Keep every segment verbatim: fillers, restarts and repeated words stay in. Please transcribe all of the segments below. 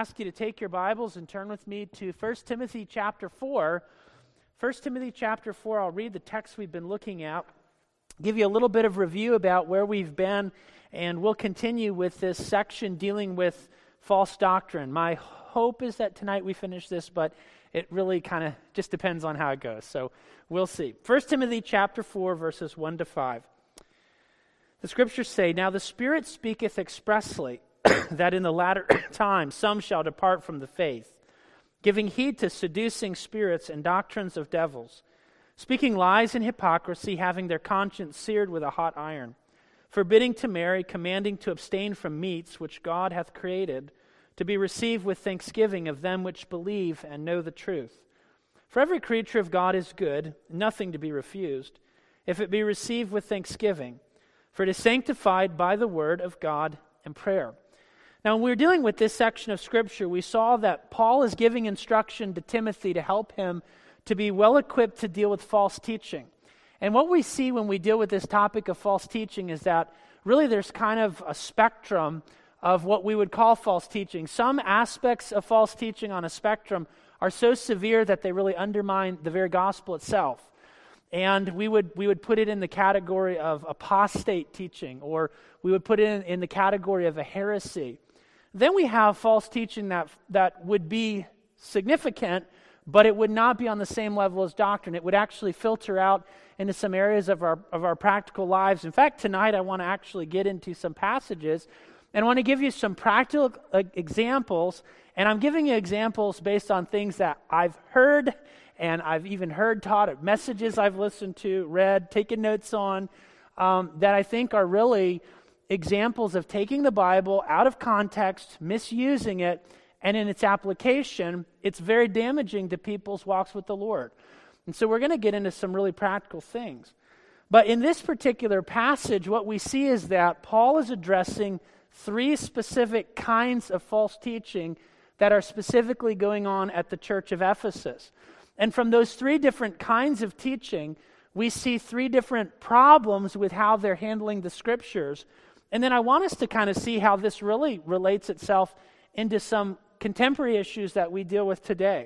ask you to take your Bibles and turn with me to First Timothy chapter four. First Timothy chapter four, I'll read the text we've been looking at, give you a little bit of review about where we've been, and we'll continue with this section dealing with false doctrine. My hope is that tonight we finish this, but it really kind of just depends on how it goes, so we'll see. First Timothy chapter four, verses one to five. The scriptures say, "Now the Spirit speaketh expressly, that in the latter time some shall depart from the faith, giving heed to seducing spirits and doctrines of devils, speaking lies and hypocrisy, having their conscience seared with a hot iron, forbidding to marry, commanding to abstain from meats which God hath created, to be received with thanksgiving of them which believe and know the truth. For every creature of God is good, nothing to be refused, if it be received with thanksgiving, for it is sanctified by the word of God and prayer." Now, when we were dealing with this section of Scripture, we saw that Paul is giving instruction to Timothy to help him to be well-equipped to deal with false teaching. And what we see when we deal with this topic of false teaching is that really there's kind of a spectrum of what we would call false teaching. Some aspects of false teaching on a spectrum are so severe that they really undermine the very gospel itself. And we would we would put it in the category of apostate teaching, or we would put it in, in the category of a heresy. Then we have false teaching that that would be significant, but it would not be on the same level as doctrine. It would actually filter out into some areas of our of our practical lives. In fact, tonight I want to actually get into some passages, and I want to give you some practical uh, examples, and I'm giving you examples based on things that I've heard, and I've even heard taught, at messages I've listened to, read, taken notes on, um, that I think are really examples of taking the Bible out of context, misusing it, and in its application, it's very damaging to people's walks with the Lord. And so we're going to get into some really practical things. But in this particular passage, what we see is that Paul is addressing three specific kinds of false teaching that are specifically going on at the church of Ephesus. And from those three different kinds of teaching, we see three different problems with how they're handling the Scriptures. And then I want us to kind of see how this really relates itself into some contemporary issues that we deal with today.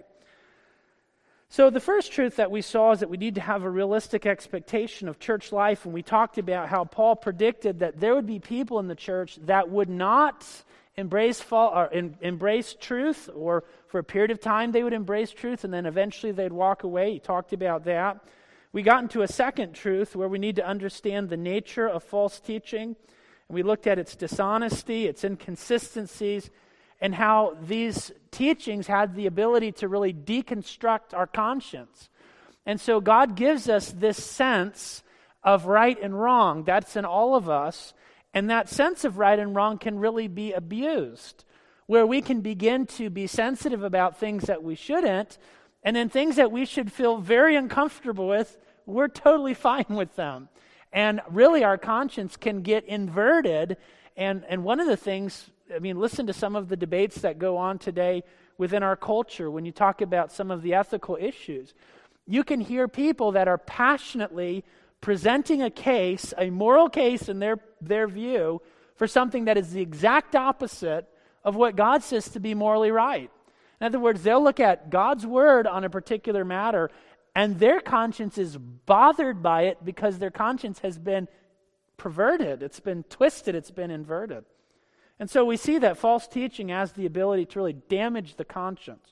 So the first truth that we saw is that we need to have a realistic expectation of church life, and we talked about how Paul predicted that there would be people in the church that would not embrace fall, or in, embrace truth, or for a period of time they would embrace truth, and then eventually they'd walk away. He talked about that. We got into a second truth where we need to understand the nature of false teaching. And we looked at its dishonesty, its inconsistencies, and how these teachings had the ability to really deconstruct our conscience. And so God gives us this sense of right and wrong. That's in all of us. And that sense of right and wrong can really be abused, where we can begin to be sensitive about things that we shouldn't, and then things that we should feel very uncomfortable with, we're totally fine with them. And really our conscience can get inverted. And, and one of the things, I mean, listen to some of the debates that go on today within our culture when you talk about some of the ethical issues. You can hear people that are passionately presenting a case, a moral case in their, their view, for something that is the exact opposite of what God says to be morally right. In other words, they'll look at God's word on a particular matter, and their conscience is bothered by it because their conscience has been perverted. It's been twisted. It's been inverted. And so we see that false teaching has the ability to really damage the conscience.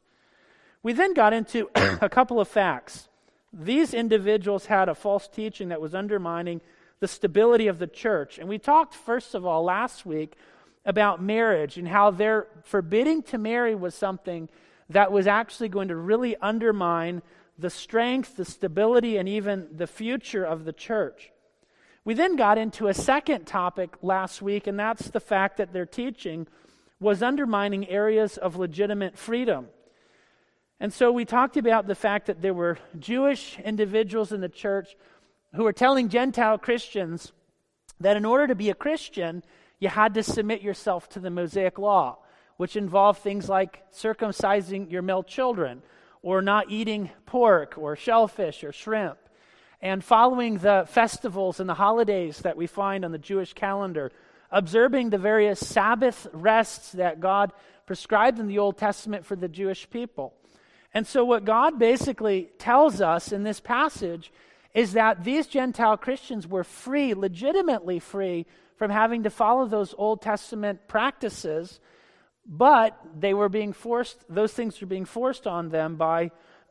We then got into a couple of facts. These individuals had a false teaching that was undermining the stability of the church. And we talked, first of all, last week about marriage and how their forbidding to marry was something that was actually going to really undermine the strength, the stability, and even the future of the church. We then got into a second topic last week, and that's the fact that their teaching was undermining areas of legitimate freedom. And so we talked about the fact that there were Jewish individuals in the church who were telling Gentile Christians that in order to be a Christian, you had to submit yourself to the Mosaic law, which involved things like circumcising your male children, or not eating pork or shellfish or shrimp, and following the festivals and the holidays that we find on the Jewish calendar, observing the various Sabbath rests that God prescribed in the Old Testament for the Jewish people. And so what God basically tells us in this passage is that these Gentile Christians were free, legitimately free, from having to follow those Old Testament practices, but they were being forced, those things were being forced on them by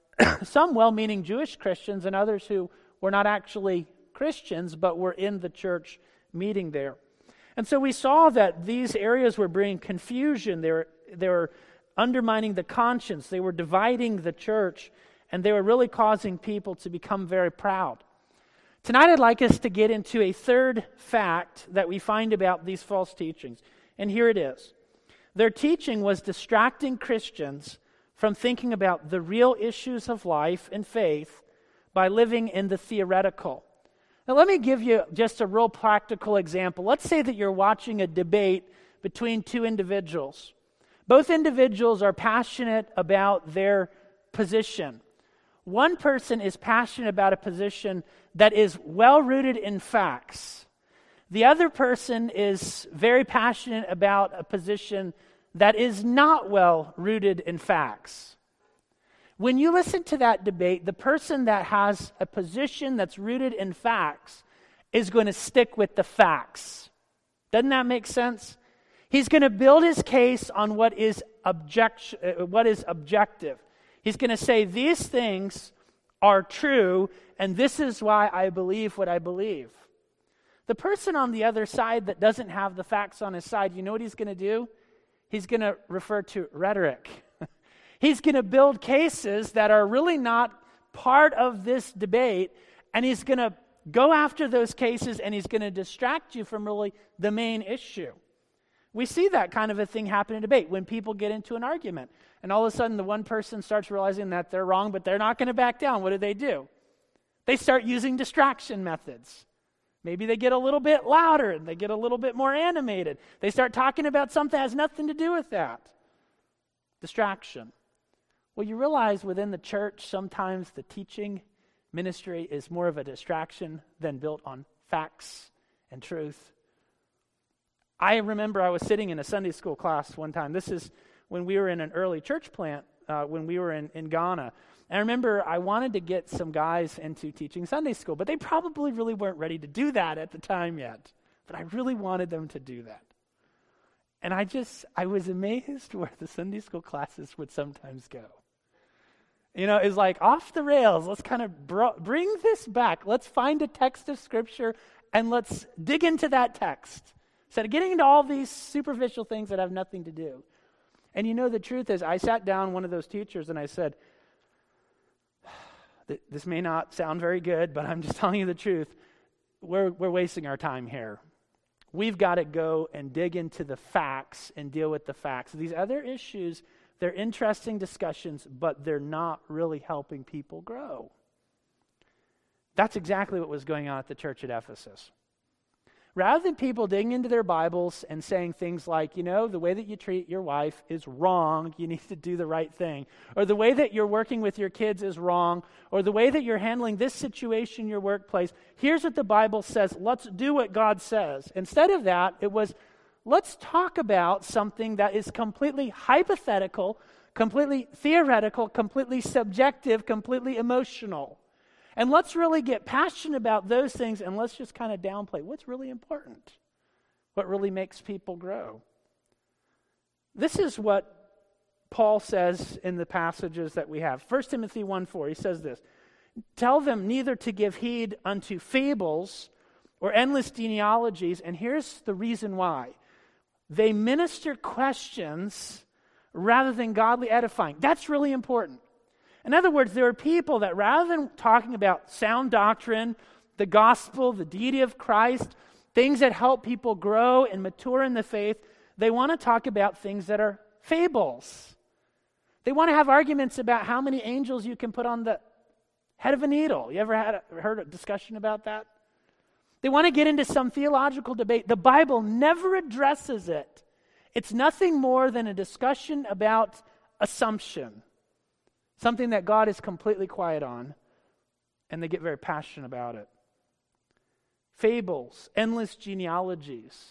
some well-meaning Jewish Christians and others who were not actually Christians, but were in the church meeting there. And so we saw that these areas were bringing confusion. They were, they were undermining the conscience. They were dividing the church, and they were really causing people to become very proud. Tonight I'd like us to get into a third fact that we find about these false teachings. And here it is. Their teaching was distracting Christians from thinking about the real issues of life and faith by living in the theoretical. Now let me give you just a real practical example. Let's say that you're watching a debate between two individuals. Both individuals are passionate about their position. One person is passionate about a position that is well-rooted in facts. The other person is very passionate about a position that is not well-rooted in facts. When you listen to that debate, the person that has a position that's rooted in facts is going to stick with the facts. Doesn't that make sense? He's going to build his case on what is object, what is objective. He's going to say, these things are true, and this is why I believe what I believe. The person on the other side that doesn't have the facts on his side, you know what he's going to do? He's going to refer to rhetoric. He's going to build cases that are really not part of this debate, and he's going to go after those cases, and he's going to distract you from really the main issue. We see that kind of a thing happen in debate when people get into an argument, and all of a sudden the one person starts realizing that they're wrong, but they're not going to back down. What do they do? They start using distraction methods. Maybe they get a little bit louder, and they get a little bit more animated. They start talking about something that has nothing to do with that. Distraction. Well, you realize within the church, sometimes the teaching ministry is more of a distraction than built on facts and truth. I remember I was sitting in a Sunday school class one time. This is when we were in an early church plant, uh, when we were in, in Ghana. And I remember I wanted to get some guys into teaching Sunday school, but they probably really weren't ready to do that at the time yet. But I really wanted them to do that. And I just, I was amazed where the Sunday school classes would sometimes go. You know, it's like off the rails. Let's kind of bro- bring this back. Let's find a text of Scripture and let's dig into that text. Instead of getting into all these superficial things that have nothing to do. And you know, the truth is, I sat down one of those teachers and I said, this may not sound very good, but I'm just telling you the truth. We're, we're wasting our time here. We've got to go and dig into the facts and deal with the facts. These other issues, they're interesting discussions, but they're not really helping people grow. That's exactly what was going on at the church at Ephesus. Rather than people digging into their Bibles and saying things like, you know, the way that you treat your wife is wrong, you need to do the right thing. Or the way that you're working with your kids is wrong. Or the way that you're handling this situation in your workplace. Here's what the Bible says. Let's do what God says. Instead of that, it was, let's talk about something that is completely hypothetical, completely theoretical, completely subjective, completely emotional. And let's really get passionate about those things, and let's just kind of downplay what's really important, what really makes people grow. This is what Paul says in the passages that we have. First Timothy one four, he says this, tell them neither to give heed unto fables or endless genealogies, and here's the reason why. They minister questions rather than godly edifying. That's really important. In other words, there are people that rather than talking about sound doctrine, the gospel, the deity of Christ, things that help people grow and mature in the faith, they want to talk about things that are fables. They want to have arguments about how many angels you can put on the head of a needle. You ever had a, heard a discussion about that? They want to get into some theological debate. The Bible never addresses it. It's nothing more than a discussion about assumption. Something that God is completely quiet on, and they get very passionate about it. Fables, endless genealogies.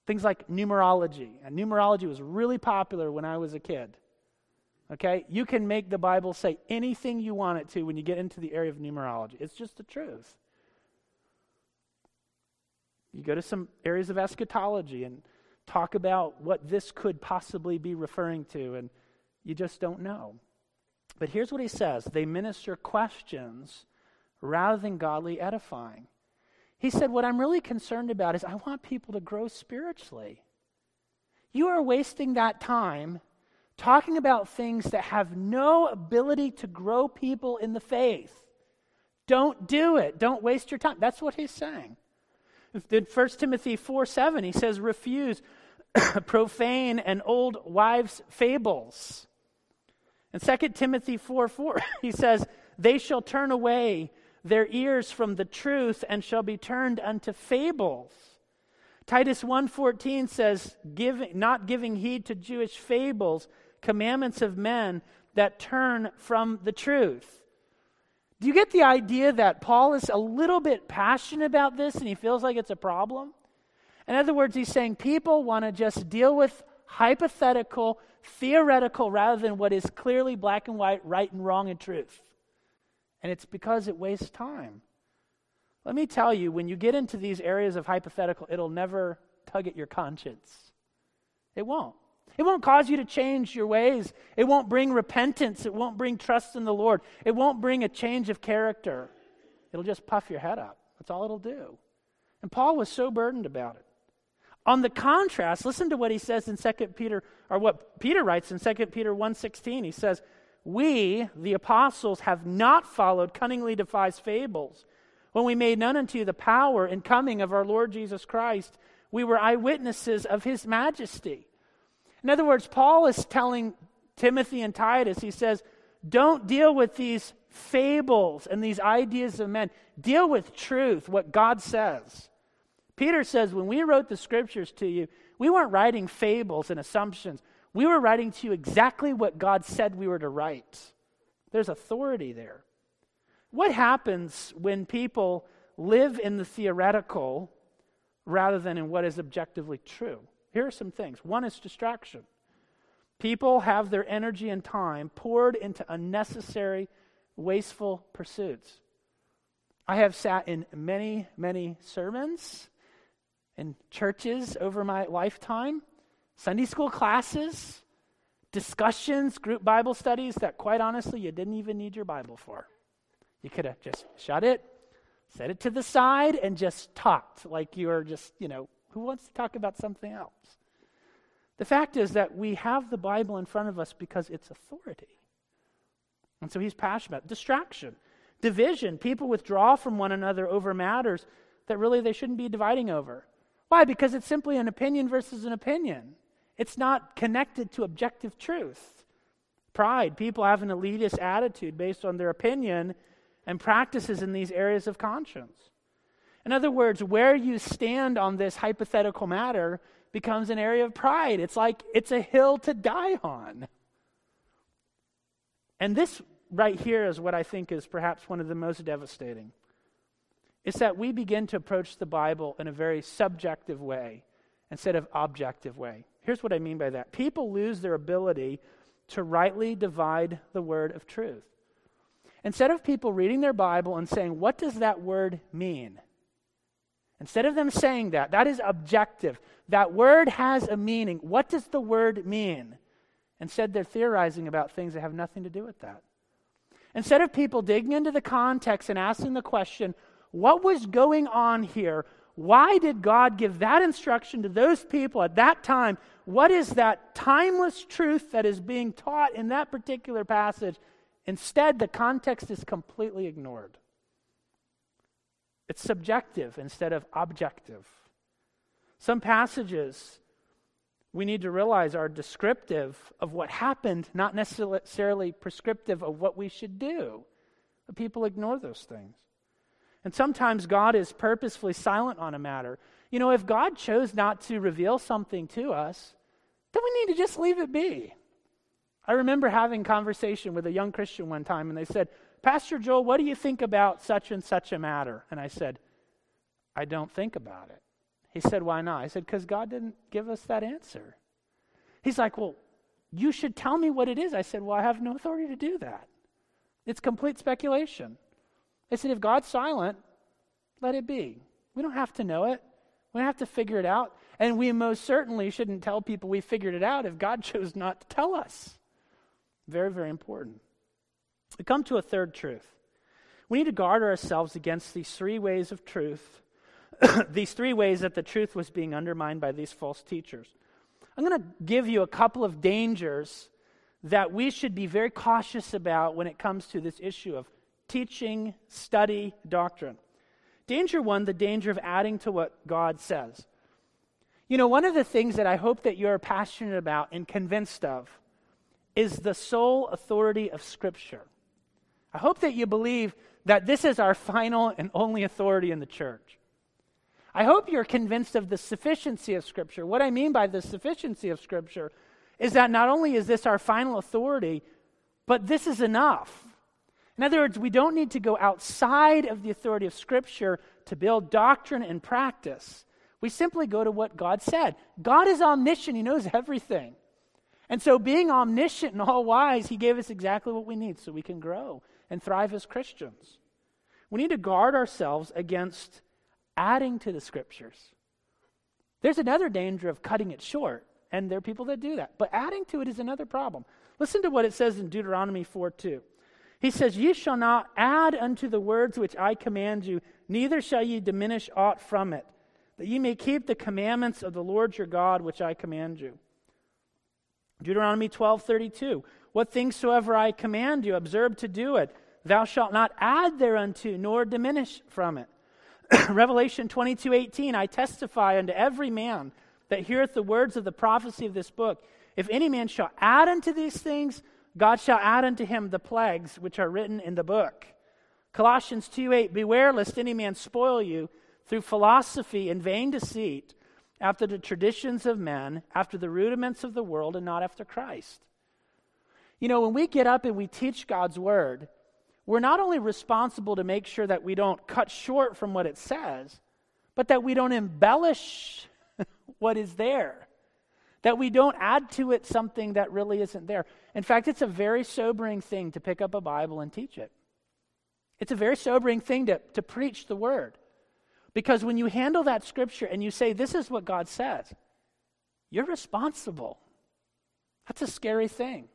Things like numerology. And numerology was really popular when I was a kid. Okay? You can make the Bible say anything you want it to when you get into the area of numerology. It's just the truth. You go to some areas of eschatology and talk about what this could possibly be referring to, and you just don't know. But here's what he says. They minister questions rather than godly edifying. He said, what I'm really concerned about is I want people to grow spiritually. You are wasting that time talking about things that have no ability to grow people in the faith. Don't do it. Don't waste your time. That's what he's saying. In First Timothy four seven, he says, refuse profane and old wives' fables. In Second Timothy four four, he says, they shall turn away their ears from the truth and shall be turned unto fables. Titus one fourteen says, Give, not giving heed to Jewish fables, commandments of men that turn from the truth. Do you get the idea that Paul is a little bit passionate about this and he feels like it's a problem? In other words, he's saying people want to just deal with hypothetical, theoretical, rather than what is clearly black and white, right and wrong and truth. And it's because it wastes time. Let me tell you, when you get into these areas of hypothetical, it'll never tug at your conscience. It won't. It won't cause you to change your ways. It won't bring repentance. It won't bring trust in the Lord. It won't bring a change of character. It'll just puff your head up. That's all it'll do. And Paul was so burdened about it. On the contrast, listen to what he says in Second Peter, or what Peter writes in Second Peter one sixteen. He says, we, the apostles, have not followed cunningly devised fables. When we made known unto you the power and coming of our Lord Jesus Christ, we were eyewitnesses of his majesty. In other words, Paul is telling Timothy and Titus, he says, don't deal with these fables and these ideas of men. Deal with truth, what God says. Peter says, when we wrote the scriptures to you, we weren't writing fables and assumptions. We were writing to you exactly what God said we were to write. There's authority there. What happens when people live in the theoretical rather than in what is objectively true? Here are some things. One is distraction. People have their energy and time poured into unnecessary, wasteful pursuits. I have sat in many, many sermons in churches over my lifetime, Sunday school classes, discussions, group Bible studies that quite honestly you didn't even need your Bible for. You could have just shut it, set it to the side, and just talked like you were just, you know, who wants to talk about something else? The fact is that we have the Bible in front of us because it's authority. And so he's passionate about distraction, division. People withdraw from one another over matters that really they shouldn't be dividing over. Why? Because it's simply an opinion versus an opinion. It's not connected to objective truth. Pride. People have an elitist attitude based on their opinion and practices in these areas of conscience. In other words, where you stand on this hypothetical matter becomes an area of pride. It's like it's a hill to die on. And this right here is what I think is perhaps one of the most devastating. It's that we begin to approach the Bible in a very subjective way instead of objective way. Here's what I mean by that. People lose their ability to rightly divide the word of truth. Instead of people reading their Bible and saying, what does that word mean? Instead of them saying that, that is objective. That word has a meaning. What does the word mean? Instead, they're theorizing about things that have nothing to do with that. Instead of people digging into the context and asking the question, what was going on here? Why did God give that instruction to those people at that time? What is that timeless truth that is being taught in that particular passage? Instead, the context is completely ignored. It's subjective instead of objective. Some passages we need to realize are descriptive of what happened, not necessarily prescriptive of what we should do. But people ignore those things. And sometimes God is purposefully silent on a matter. You know, if God chose not to reveal something to us, then we need to just leave it be. I remember having a conversation with a young Christian one time, and they said, Pastor Joel, what do you think about such and such a matter? And I said, I don't think about it. He said, why not? I said, because God didn't give us that answer. He's like, well, you should tell me what it is. I said, well, I have no authority to do that. It's complete speculation. I said, if God's silent, let it be. We don't have to know it. We don't have to figure it out. And we most certainly shouldn't tell people we figured it out if God chose not to tell us. Very, very important. We come to a third truth. We need to guard ourselves against these three ways of truth, these three ways that the truth was being undermined by these false teachers. I'm going to give you a couple of dangers that we should be very cautious about when it comes to this issue of teaching, study, doctrine. Danger one, the danger of adding to what God says. You know, one of the things that I hope that you're passionate about and convinced of is the sole authority of Scripture. I hope that you believe that this is our final and only authority in the church. I hope you're convinced of the sufficiency of Scripture. What I mean by the sufficiency of Scripture is that not only is this our final authority, but this is enough. In other words, we don't need to go outside of the authority of Scripture to build doctrine and practice. We simply go to what God said. God is omniscient. He knows everything. And so being omniscient and all-wise, He gave us exactly what we need so we can grow and thrive as Christians. We need to guard ourselves against adding to the Scriptures. There's another danger of cutting it short, and there are people that do that. But adding to it is another problem. Listen to what it says in Deuteronomy four two. He says, "Ye shall not add unto the words which I command you, neither shall ye diminish aught from it, that ye may keep the commandments of the Lord your God which I command you." Deuteronomy twelve thirty-two. "What things soever I command you, observe to do it. Thou shalt not add thereunto, nor diminish from it." Revelation twenty-two eighteen. "I testify unto every man that heareth the words of the prophecy of this book. If any man shall add unto these things, God shall add unto him the plagues which are written in the book." Colossians two eight. "Beware lest any man spoil you through philosophy and vain deceit, after the traditions of men, after the rudiments of the world, and not after Christ." You know, when we get up and we teach God's word, we're not only responsible to make sure that we don't cut short from what it says, but that we don't embellish what is there, that we don't add to it something that really isn't there. In fact, it's a very sobering thing to pick up a Bible and teach it. It's a very sobering thing to, to preach the word. Because when you handle that Scripture and you say, this is what God says, you're responsible. That's a scary thing.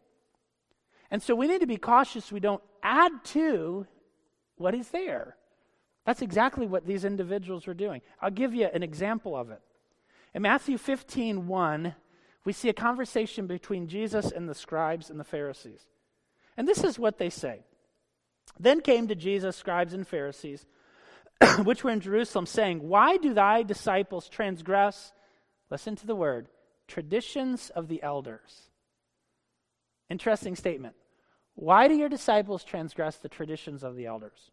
And so we need to be cautious we don't add to what is there. That's exactly what these individuals were doing. I'll give you an example of it. In Matthew fifteen one, we see a conversation between Jesus and the scribes and the Pharisees. And this is what they say. "Then came to Jesus scribes and Pharisees, which were in Jerusalem, saying, Why do thy disciples transgress," listen to the word, "traditions of the elders?" Interesting statement. Why do your disciples transgress the traditions of the elders?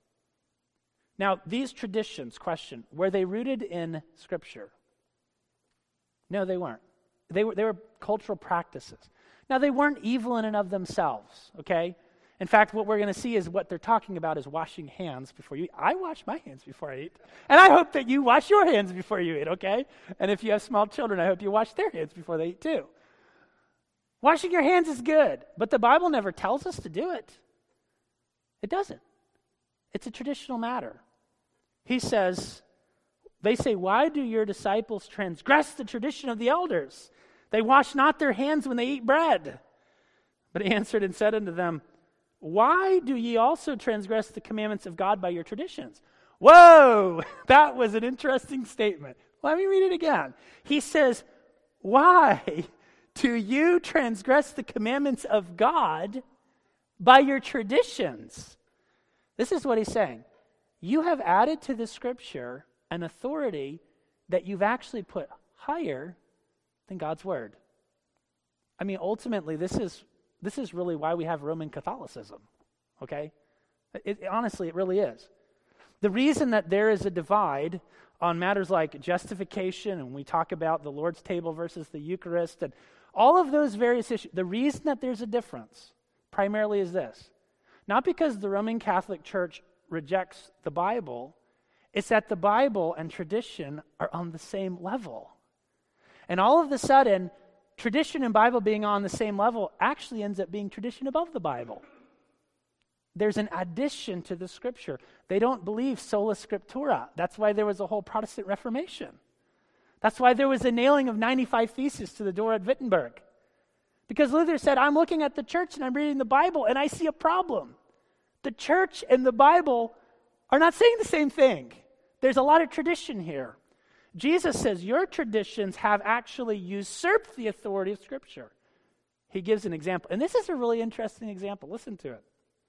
Now, these traditions, question, were they rooted in Scripture? No, they weren't. They were, they were cultural practices. Now, they weren't evil in and of themselves, okay? In fact, what we're going to see is what they're talking about is washing hands before you eat. I wash my hands before I eat. And I hope that you wash your hands before you eat, okay? And if you have small children, I hope you wash their hands before they eat too. Washing your hands is good, but the Bible never tells us to do it. It doesn't. It's a traditional matter. He says, they say, "Why do your disciples transgress the tradition of the elders? They wash not their hands when they eat bread." But he answered and said unto them, "Why do ye also transgress the commandments of God by your traditions?" Whoa, that was an interesting statement. Let me read it again. He says, "Why do you transgress the commandments of God by your traditions?" This is what he's saying. You have added to the Scripture an authority that you've actually put higher than God's word. I mean, ultimately, this is This is really why we have Roman Catholicism, okay? It, it, honestly, it really is. The reason that there is a divide on matters like justification, and we talk about the Lord's table versus the Eucharist, and all of those various issues, the reason that there's a difference primarily is this. Not because the Roman Catholic Church rejects the Bible, It's that the Bible and tradition are on the same level. And all of a sudden, tradition and Bible being on the same level actually ends up being tradition above the Bible. There's an addition to the Scripture. They don't believe sola scriptura. That's why there was a whole Protestant Reformation. That's why there was a nailing of ninety-five Theses to the door at Wittenberg. Because Luther said, I'm looking at the church and I'm reading the Bible and I see a problem. The church and the Bible are not saying the same thing. There's a lot of tradition here. Jesus says, your traditions have actually usurped the authority of Scripture. He gives an example. And this is a really interesting example. Listen to it.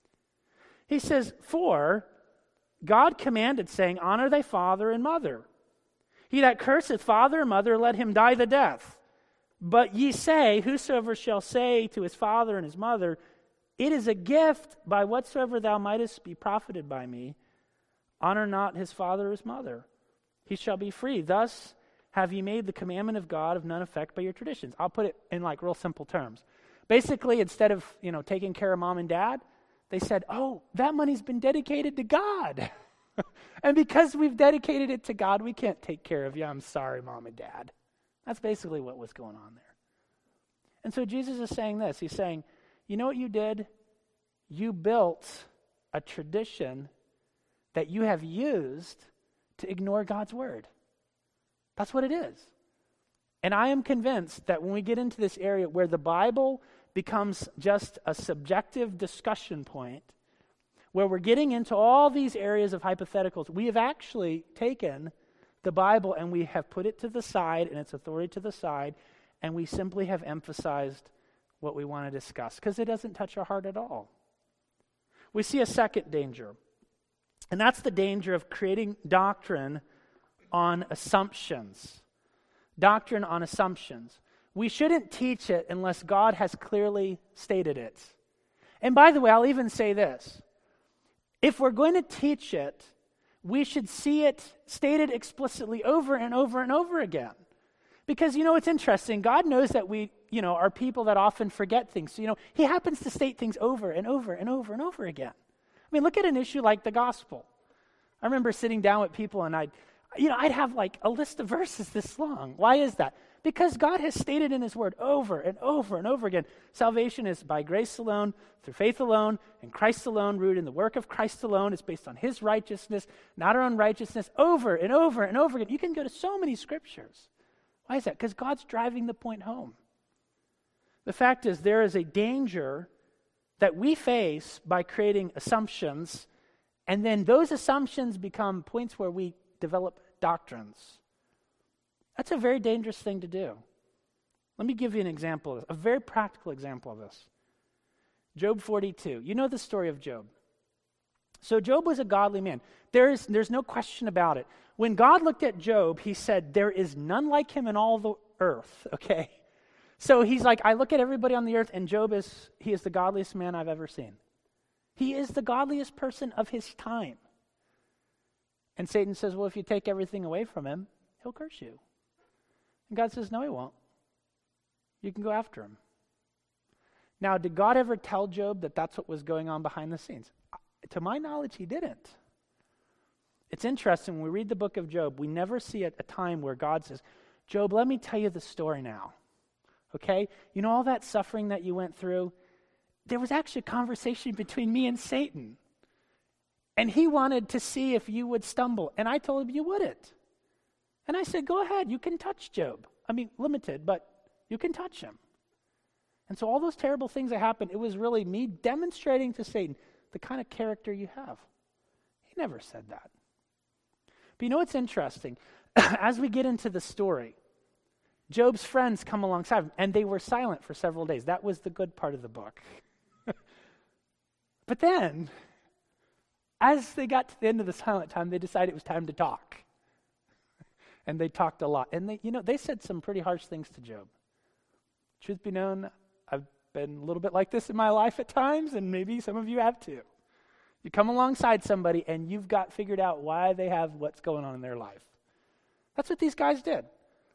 He says, for God commanded, saying, honor thy father and mother. He that curseth father or mother, let him die the death. But ye say, whosoever shall say to his father and his mother, it is a gift by whatsoever thou mightest be profited by me, honor not his father or his mother. He shall be free. Thus have ye made the commandment of God of none effect by your traditions. I'll put it in like real simple terms. Basically, instead of, you know, taking care of mom and dad, they said, oh, that money's been dedicated to God. And because we've dedicated it to God, we can't take care of you. I'm sorry, mom and dad. That's basically what was going on there. And so Jesus is saying this. He's saying, you know what you did? You built a tradition that you have used to ignore God's word. That's what it is. And I am convinced that when we get into this area where the Bible becomes just a subjective discussion point, where we're getting into all these areas of hypotheticals, we have actually taken the Bible and we have put it to the side and its authority to the side, and we simply have emphasized what we want to discuss because it doesn't touch our heart at all. We see a second danger, and that's the danger of creating doctrine on assumptions. Doctrine on assumptions. We shouldn't teach it unless God has clearly stated it. And by the way, I'll even say this. If we're going to teach it, we should see it stated explicitly over and over and over again. Because, you know, it's interesting. God knows that we, you know, are people that often forget things. So, you know, he happens to state things over and over and over and over again. I mean, look at an issue like the gospel. I remember sitting down with people and I'd, you know, I'd have like a list of verses this long. Why is that? Because God has stated in his word over and over and over again, salvation is by grace alone, through faith alone, in Christ alone, rooted in the work of Christ alone. It's based on his righteousness, not our own righteousness, over and over and over again. You can go to so many scriptures. Why is that? Because God's driving the point home. The fact is, there is a danger that we face by creating assumptions, and then those assumptions become points where we develop doctrines. That's a very dangerous thing to do. Let me give you an example of this, a very practical example of this. Job forty-two. You know the story of Job. So Job was a godly man. There is, there's no question about it. When God looked at Job, he said, there is none like him in all the earth, okay? So he's like, I look at everybody on the earth, and Job is, he is the godliest man I've ever seen. He is the godliest person of his time. And Satan says, well, if you take everything away from him, he'll curse you. And God says, no, he won't. You can go after him. Now, did God ever tell Job that that's what was going on behind the scenes? To my knowledge, he didn't. It's interesting, when we read the book of Job, we never see at a time where God says, Job, let me tell you the story now. Okay? You know all that suffering that you went through? There was actually a conversation between me and Satan. And he wanted to see if you would stumble. And I told him you wouldn't. And I said, go ahead, you can touch Job. I mean, limited, but you can touch him. And so all those terrible things that happened, it was really me demonstrating to Satan the kind of character you have. He never said that. But you know what's interesting? As we get into the story, Job's friends come alongside him, and they were silent for several days. That was the good part of the book. But then, as they got to the end of the silent time, they decided it was time to talk. And they talked a lot. And they, you know, they said some pretty harsh things to Job. Truth be known, I've been a little bit like this in my life at times, and maybe some of you have too. You come alongside somebody and you've got figured out why they have what's going on in their life. That's what these guys did.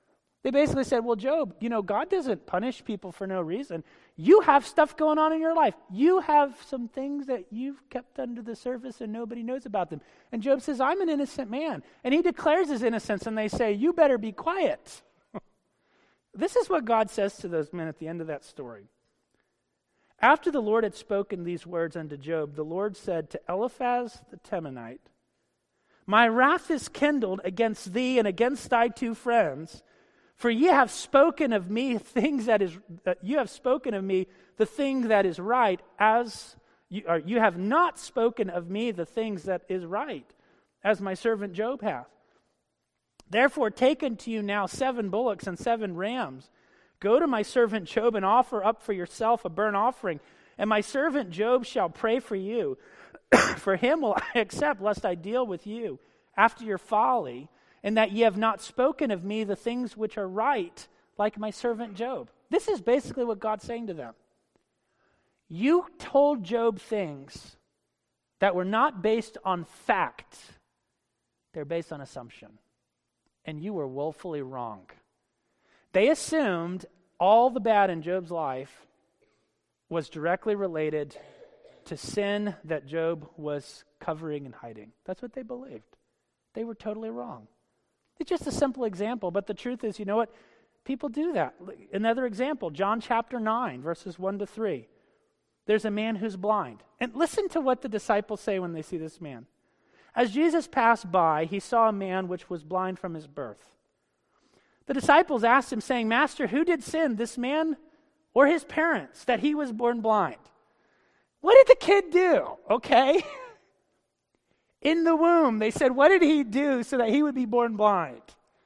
They basically said, well, Job, you know, God doesn't punish people for no reason. You have stuff going on in your life. You have some things that you've kept under the surface and nobody knows about them. And Job says, I'm an innocent man. And he declares his innocence, and they say, you better be quiet. This is what God says to those men at the end of that story. After the Lord had spoken these words unto Job, the Lord said to Eliphaz the Temanite, my wrath is kindled against thee and against thy two friends, for ye have spoken of me things that is uh, you have spoken of me the thing that is right, as you, or you have not spoken of me the things that is right, as my servant Job hath. Therefore take unto you now seven bullocks and seven rams. Go to my servant Job and offer up for yourself a burnt offering, and my servant Job shall pray for you. For him will I accept, lest I deal with you after your folly, and that ye have not spoken of me the things which are right, like my servant Job. This is basically what God's saying to them. You told Job things that were not based on fact. They're based on assumption. And you were woefully wrong. They assumed all the bad in Job's life was directly related to sin that Job was covering and hiding. That's what they believed. They were totally wrong. It's just a simple example, but the truth is, you know what? People do that. Another example, John chapter nine, verses one to three. There's a man who's blind. And listen to what the disciples say when they see this man. As Jesus passed by, he saw a man which was blind from his birth. The disciples asked him, saying, Master, who did sin, this man or his parents, that he was born blind? What did the kid do? Okay. In the womb, they said, what did he do so that he would be born blind?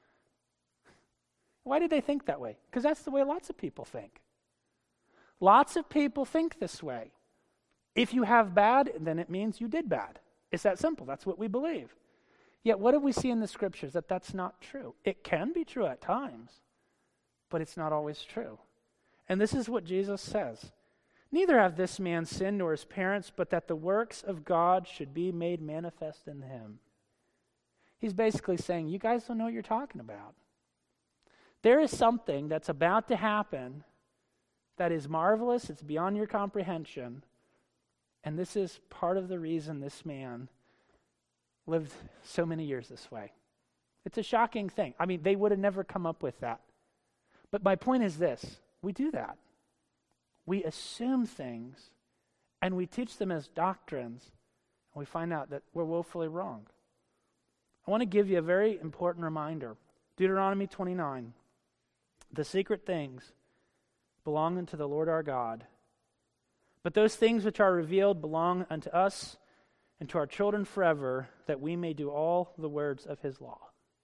Why did they think that way? Because that's the way lots of people think. Lots of people think this way. If you have bad, then it means you did bad. It's that simple. That's what we believe. Yet what do we see in the scriptures? That that's not true. It can be true at times, but it's not always true. And this is what Jesus says. Neither have this man sinned nor his parents, but that the works of God should be made manifest in him. He's basically saying, you guys don't know what you're talking about. There is something that's about to happen that is marvelous, it's beyond your comprehension, and this is part of the reason this man lived so many years this way. It's a shocking thing. I mean, they would have never come up with that. But my point is this, we do that. We assume things, and we teach them as doctrines, and we find out that we're woefully wrong. I want to give you a very important reminder. Deuteronomy twenty-nine. The secret things belong unto the Lord our God, but those things which are revealed belong unto us and to our children forever, that we may do all the words of his law.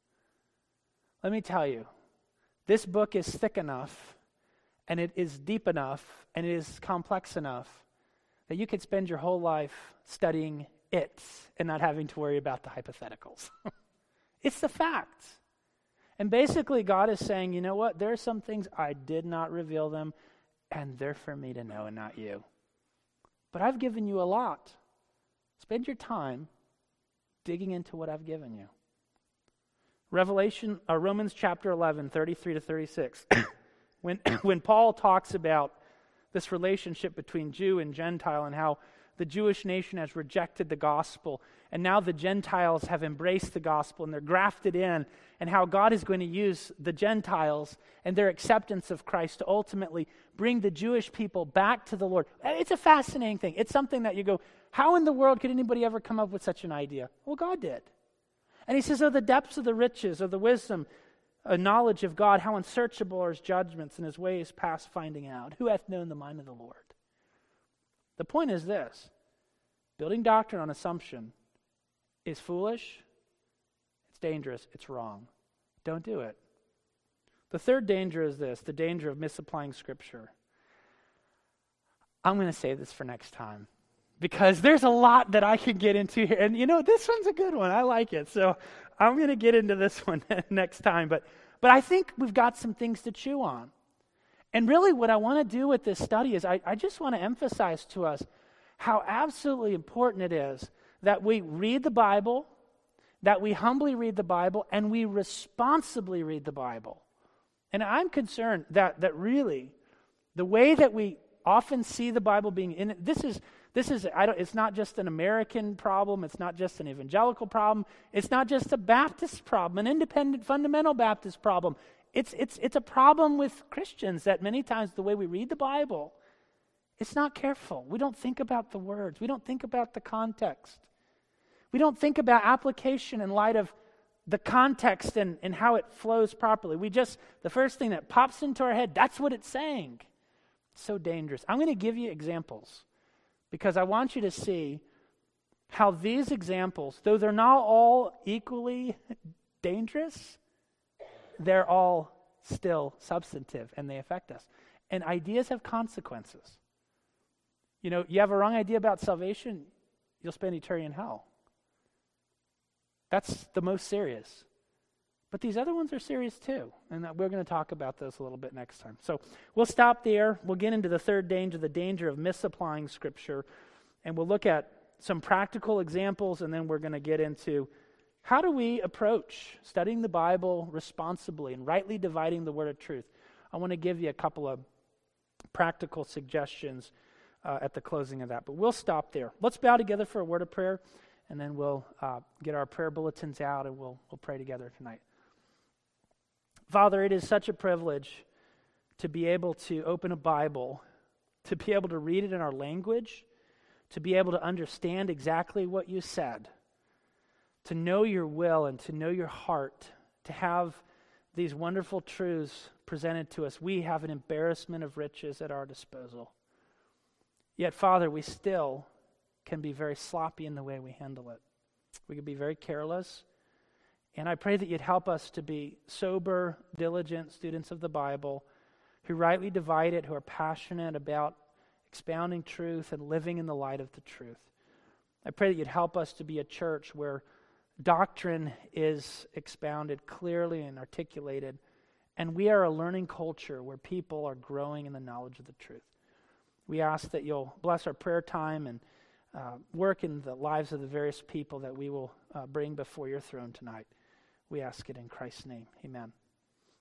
Let me tell you, this book is thick enough, and it is deep enough, and it is complex enough that you could spend your whole life studying it and not having to worry about the hypotheticals. It's the facts. And basically God is saying, you know what? There are some things I did not reveal them, and they're for me to know and not you. But I've given you a lot. Spend your time digging into what I've given you. Revelation, uh, Romans chapter eleven, thirty-three to thirty-six. When, when Paul talks about this relationship between Jew and Gentile and how the Jewish nation has rejected the gospel and now the Gentiles have embraced the gospel and they're grafted in, and how God is going to use the Gentiles and their acceptance of Christ to ultimately bring the Jewish people back to the Lord. It's a fascinating thing. It's something that you go, how in the world could anybody ever come up with such an idea? Well, God did. And he says, oh, the depths of the riches, of the wisdom, a knowledge of God, how unsearchable are his judgments and his ways past finding out. Who hath known the mind of the Lord? The point is this. Building doctrine on assumption is foolish, it's dangerous, it's wrong. Don't do it. The third danger is this, the danger of misapplying Scripture. I'm going to save this for next time, because there's a lot that I could get into here. And you know, this one's a good one. I like it. So I'm going to get into this one next time. But but I think we've got some things to chew on. And really what I want to do with this study is I, I just want to emphasize to us how absolutely important it is that we read the Bible, that we humbly read the Bible, and we responsibly read the Bible. And I'm concerned that that really, the way that we often see the Bible being in it, this is this is I don't it's not just an American problem, it's not just an evangelical problem, it's not just a Baptist problem, an independent fundamental Baptist problem. It's it's it's a problem with Christians that many times the way we read the Bible, it's not careful. We don't think about the words. We don't think about the context. We don't think about application in light of the context and, and how it flows properly. We just, the first thing that pops into our head, that's what it's saying. It's so dangerous. I'm going to give you examples because I want you to see how these examples, though they're not all equally dangerous, they're all still substantive and they affect us. And ideas have consequences. You know, you have a wrong idea about salvation, you'll spend eternity in hell. That's the most serious. But these other ones are serious too. And we're going to talk about those a little bit next time. So we'll stop there. We'll get into the third danger, the danger of misapplying Scripture. And we'll look at some practical examples, and then we're going to get into how do we approach studying the Bible responsibly and rightly dividing the word of truth. I want to give you a couple of practical suggestions uh, at the closing of that. But we'll stop there. Let's bow together for a word of prayer. And then we'll uh, get our prayer bulletins out and we'll we'll pray together tonight. Father, it is such a privilege to be able to open a Bible, to be able to read it in our language, to be able to understand exactly what you said, to know your will and to know your heart, to have these wonderful truths presented to us. We have an embarrassment of riches at our disposal. Yet, Father, we still can be very sloppy in the way we handle it. We can be very careless. And I pray that you'd help us to be sober, diligent students of the Bible who rightly divide it, who are passionate about expounding truth and living in the light of the truth. I pray that you'd help us to be a church where doctrine is expounded clearly and articulated, and we are a learning culture where people are growing in the knowledge of the truth. We ask that you'll bless our prayer time and Uh, work in the lives of the various people that we will uh, bring before your throne tonight. We ask it in Christ's name. Amen.